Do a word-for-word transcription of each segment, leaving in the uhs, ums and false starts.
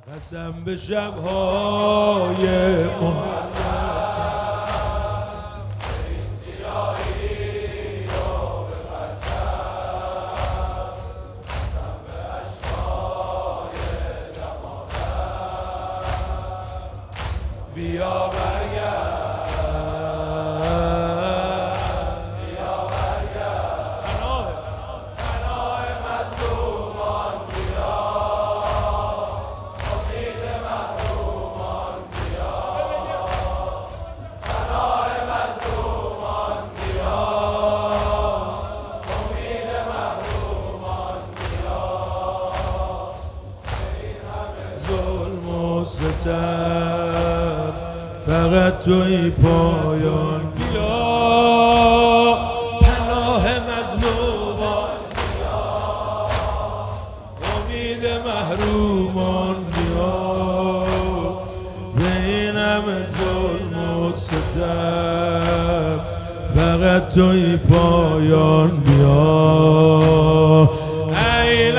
قسم به شب‌های محرم بیا برگرد بیا برگرد پناه پناه مظلومان بیا امید محرومان بیا پناه مظلومان بیا امید محرومان بیا ظلم و ستم فقط توی پایان بیا پناه مظلومان بیا امید محرومان بیا به این همه ظلم و ستم فقط توی پایان بیا ای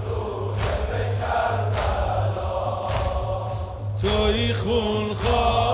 توی خون خواه